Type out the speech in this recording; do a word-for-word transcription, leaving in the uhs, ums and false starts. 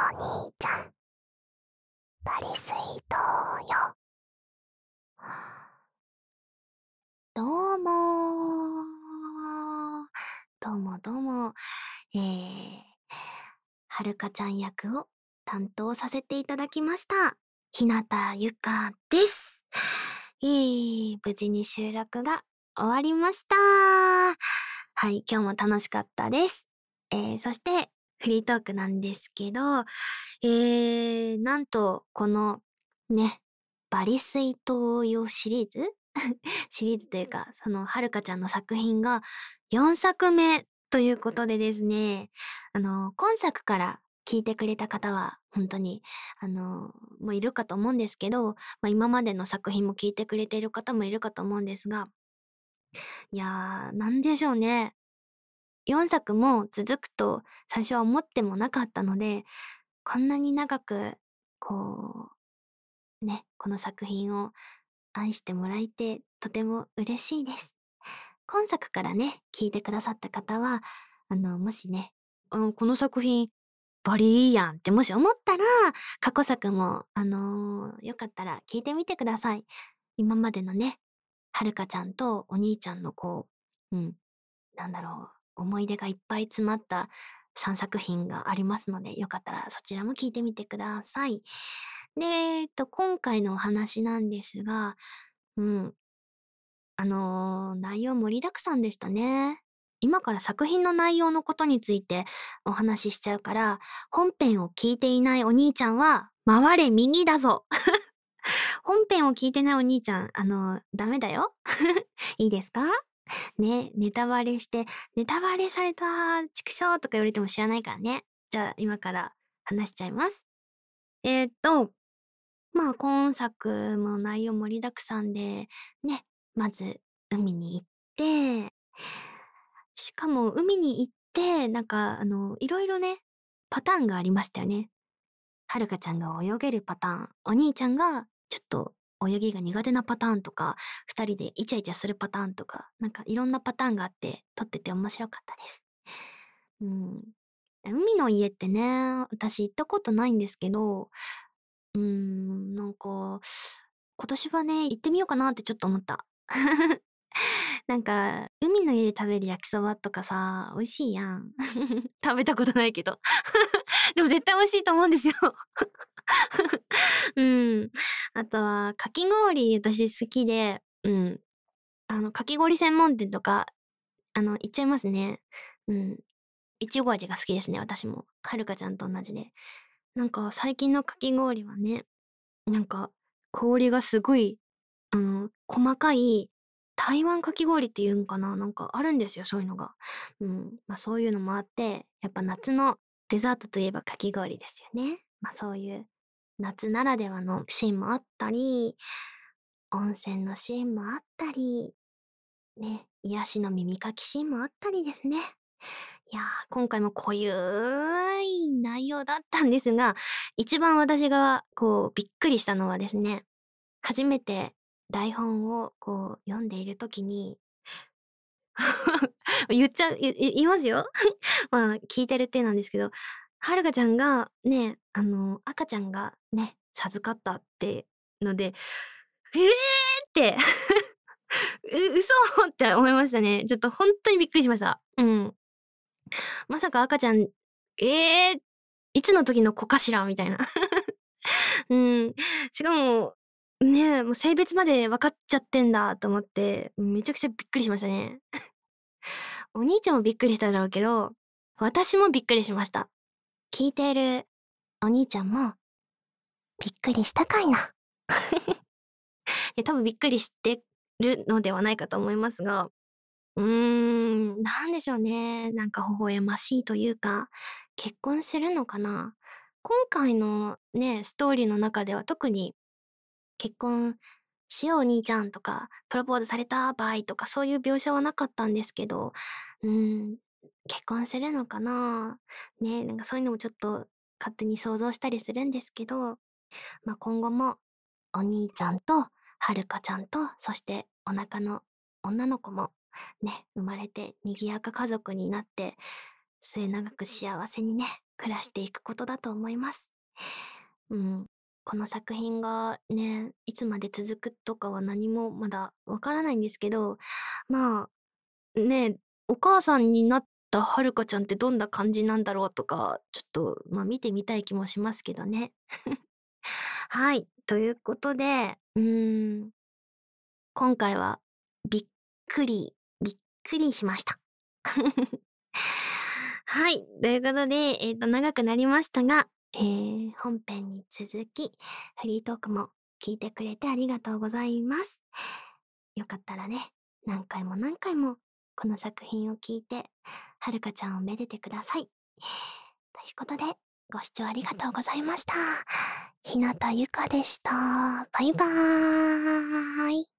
兄ちゃん、パリスイどうよ。どうもー。どうもどうも。えー、はるかちゃん役を担当させていただきました。ひなたゆかです。えー、無事に収録が終わりました。はい、今日も楽しかったです。えー、そして、フリートークなんですけど、えー、なんと、この、ね、バリスイとよシリーズシリーズというか、その、はるかちゃんの作品がよんさくめということでですね、あの、今作から聞いてくれた方は、本当に、あの、もういるかと思うんですけど、まあ、今までの作品も聞いてくれている方もいるかと思うんですが、いやー、なんでしょうね。よんさくも続くと最初は思ってもなかったので、こんなに長く、こう、ね、この作品を愛してもらえてとても嬉しいです。今作からね、聞いてくださった方は、あの、もしね、あ、この作品バリいいやんってもし思ったら、過去作も、あのーよかったら聞いてみてください。今までのね、はるかちゃんとお兄ちゃんのこう、うん、なんだろう、思い出がいっぱい詰まったさんさく品がありますので、よかったらそちらも聞いてみてください。で、えっと、今回のお話なんですが、うん、あのー内容盛りだくさんでしたね。今から作品の内容のことについてお話ししちゃうから、本編を聞いていないお兄ちゃんは、回れ右だぞ。本編を聞いてないお兄ちゃん、あのーダメだよ。いいですか？ね、ネタバレして、ネタバレされた、畜生とか言われても知らないからね。じゃあ、今から話しちゃいます。えーっと、まあ、今作も内容盛りだくさんで、ね、まず、海に行って、しかも海に行って、なんか、あの、いろいろね、パターンがありましたよね。はるかちゃんが泳げるパターン、お兄ちゃんがちょっと泳ぎが苦手なパターンとか、二人でイチャイチャするパターンとか、なんかいろんなパターンがあって、撮ってて面白かったです。うん。海の家ってね、私行ったことないんですけど、うーん、なんか、今年はね、行ってみようかなってちょっと思った。なんか、海の家で食べる焼きそばとかさ、美味しいやん。食べたことないけど。でも絶対美味しいと思うんですよ。うん。あとは、かき氷私好きで、うん。あの、かき氷専門店とか、あの、行っちゃいますね。うん。いちご味が好きですね、私も。はるかちゃんと同じで。なんか、最近のかき氷はね、なんか、氷がすごい、あの、細かい、台湾かき氷っていうんかな、なんかあるんですよ、そういうのが。うん。ま、そういうのもあって、やっぱ夏のデザートといえばかき氷ですよね。ま、そういう夏ならではのシーンもあったり、温泉のシーンもあったり、ね、癒しの耳かきシーンもあったりですね。いやー、今回も濃ゆい内容だったんですが、一番私がこうびっくりしたのはですね、初めて台本をこう読んでいる時に言っちゃう、いい言いますよ。まあ、聞いてる体なんですけど、はるかちゃんがね、あの、赤ちゃんがね、授かったってので、ええって、う嘘って思いましたね。ちょっとほんとにびっくりしました。うん。まさか赤ちゃん、ええ、いつの時の子かしらみたいな。うん。しかも、ね、もう性別まで分かっちゃってんだと思って、めちゃくちゃびっくりしましたね。お兄ちゃんもびっくりしただろうけど、私もびっくりしました。聞いているお兄ちゃんもびっくりしたかいな。いや、多分びっくりしてるのではないかと思いますが、うーん、なんでしょうね。なんか微笑ましいというか、結婚するのかな。今回のね、ストーリーの中では特に結婚しようお兄ちゃんとか、プロポーズされた場合とかそういう描写はなかったんですけど、うーん、結婚するのかな。ね、なんかそういうのもちょっと勝手に想像したりするんですけど、ま、今後もお兄ちゃんとはるかちゃんと、そしてお腹の女の子もね、生まれて賑やか家族になって、末永く幸せにね、 暮らしていくことだと思います。うん。この作品がね、いつまで続くとかは何もまだわからないんですけど、まあ、ね、お母さんになったはるかちゃんってどんな感じなんだろうとか、ちょっと、まあ、見てみたい気もしますけどね。はい、ということで、うーん、今回はびっくり、びっくりしました。はい、ということで、えっと、長くなりましたが、えー本編に続き、フリートークも聞いてくれてありがとうございます。よかったらね、何回も何回もこの作品を聞いて、はるかちゃんをめでてください。ということで、ご視聴ありがとうございました。ひなたゆかでした。バイバーイ。